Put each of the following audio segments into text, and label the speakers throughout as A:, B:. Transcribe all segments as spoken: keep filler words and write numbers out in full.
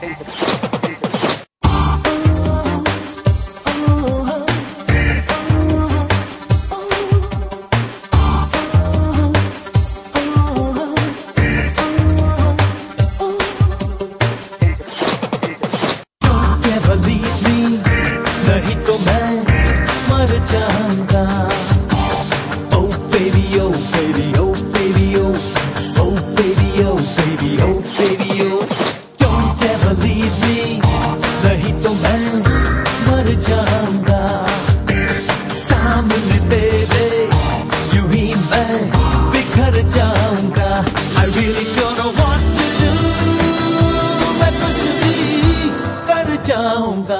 A: नहीं तो मैं मर जाऊंगा। Oh baby, oh baby, oh baby, oh oh baby, oh baby, oh baby, oh don't ever leave me, नहीं तो मैं मर जाऊंगा। सामने तेरे यूं ही मैं बिखर जाऊंगा। I really don't know what to do, मैं कुछ भी कर जाऊंगा।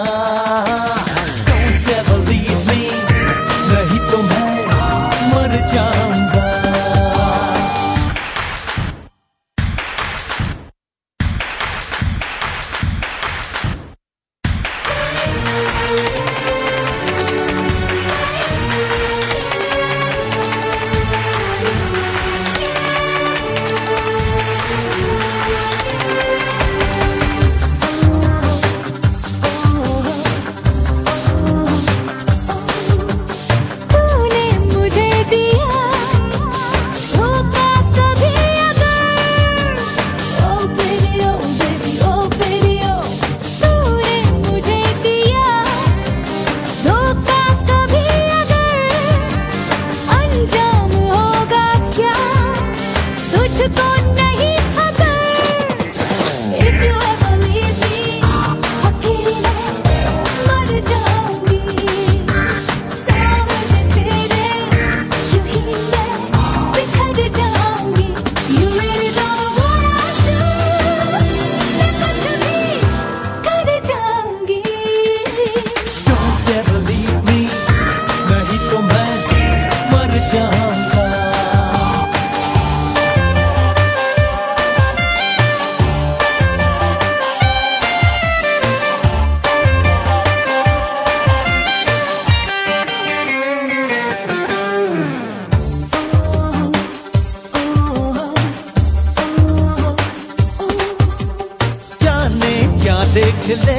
A: देख ले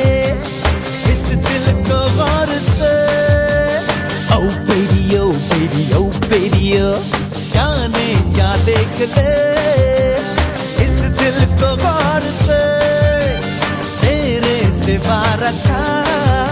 A: इस दिल को गौर से। Oh baby, oh baby, oh baby, oh जाने जा देख ले इस दिल को गौर से। तेरे सिवा रखा